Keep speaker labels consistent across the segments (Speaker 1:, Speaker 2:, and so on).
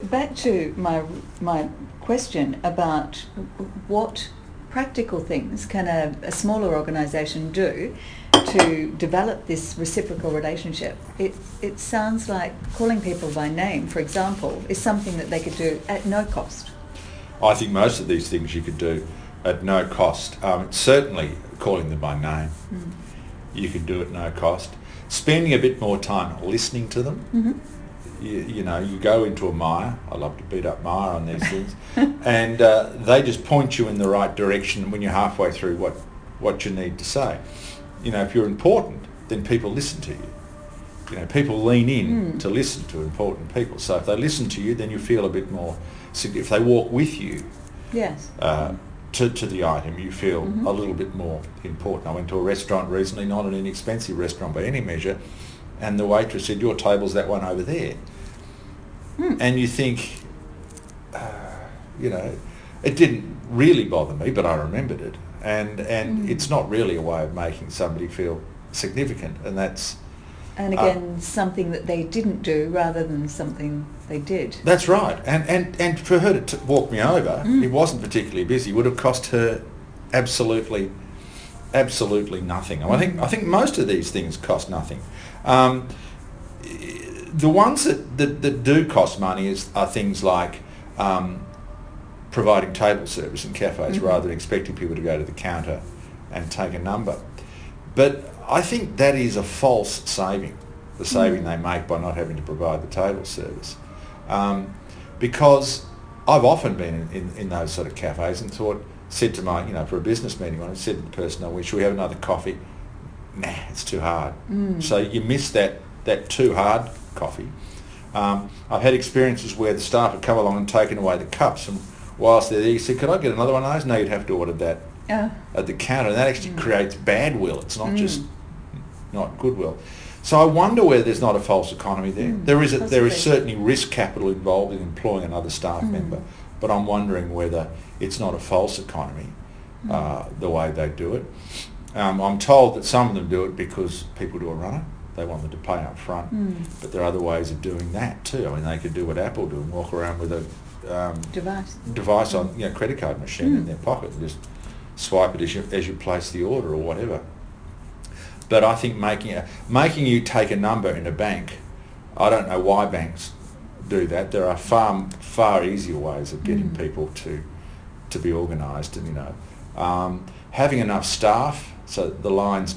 Speaker 1: back to my question about what practical things can a smaller organisation do to develop this reciprocal relationship. It sounds like calling people by name, for example, is something that they could do at no cost.
Speaker 2: I think most of these things you could do at no cost. Certainly calling them by name, you could do at no cost. Spending a bit more time listening to them.
Speaker 1: Mm-hmm.
Speaker 2: You go into a mire. I love to beat up mire on these things, and they just point you in the right direction when you're halfway through what you need to say. If you're important, then people listen to you. People lean in to listen to important people. So if they listen to you, then you feel a bit more. If they walk with you,
Speaker 1: yes,
Speaker 2: to the item, you feel a little bit more important. I went to a restaurant recently, not an inexpensive restaurant by any measure, and the waitress said, "Your table's that one over there." And you think, it didn't really bother me, but I remembered it. And it's not really a way of making somebody feel significant, and that's...
Speaker 1: And again, something that they didn't do rather than something they did.
Speaker 2: That's right. And for her to walk me over, it wasn't particularly busy, would have cost her absolutely nothing. I think most of these things cost nothing. The ones that do cost money are things like providing table service in cafes rather than expecting people to go to the counter and take a number. But I think that is a false saving, the saving they make by not having to provide the table service. Because I've often been in those sort of cafes and said to my, for a business meeting, I said to the person, should we have another coffee? Nah, it's too hard. So you miss that too hard coffee. I've had experiences where the staff have come along and taken away the cups, and whilst they're there, you said, "Could I get another one of those?" No, you'd have to order that at the counter, and that actually creates bad will. It's not just not goodwill. So I wonder whether there's not a false economy there. There is certainly risk capital involved in employing another staff member, but I'm wondering whether it's not a false economy the way they do it. I'm told that some of them do it because people do a runner. They want them to pay up front, but there are other ways of doing that too. They could do what Apple do and walk around with a device on credit card machine in their pocket and just swipe it as you place the order or whatever. But I think making you take a number in a bank, I don't know why banks do that. There are far easier ways of getting people to be organised, and having enough staff so the lines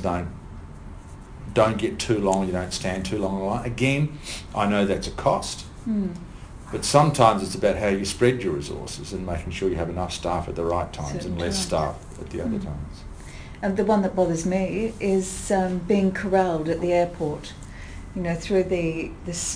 Speaker 2: don't get too long, you don't stand too long in a line. Again, I know that's a cost, but sometimes it's about how you spread your resources and making sure you have enough staff at the right times and less staff at the other times.
Speaker 1: And the one that bothers me is being corralled at the airport, through the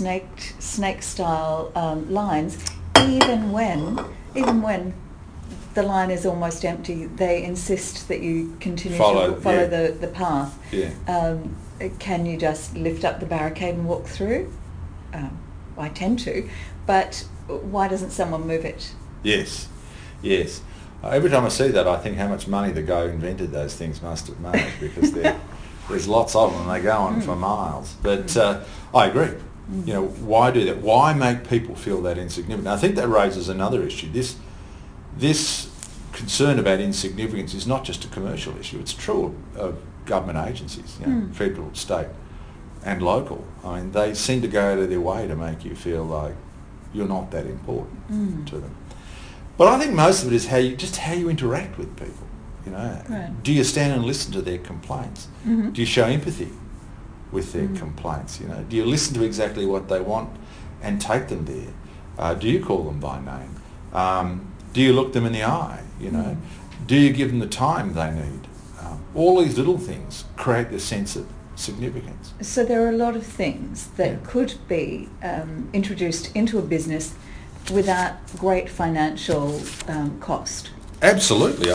Speaker 1: snake-style lines. Even when the line is almost empty, they insist that you continue to follow the path.
Speaker 2: Yeah.
Speaker 1: Can you just lift up the barricade and walk through? I tend to, but why doesn't someone move it?
Speaker 2: Yes. Every time I see that, I think how much money the guy who invented those things must have made, because there's lots of them and they go on for miles. But I agree. Why do that? Why make people feel that insignificant? I think that raises another issue. This concern about insignificance is not just a commercial issue. It's true of government agencies, federal, state and local. They seem to go out of their way to make you feel like you're not that important to them. But I think most of it is how you interact with people.
Speaker 1: Right.
Speaker 2: Do you stand and listen to their complaints? Do you show empathy with their complaints? Do you listen to exactly what they want and take them there? Do you call them by name? Do you look them in the eye? Do you give them the time they need? All these little things create this sense of significance.
Speaker 1: So there are a lot of things that could be introduced into a business without great financial cost.
Speaker 2: Absolutely.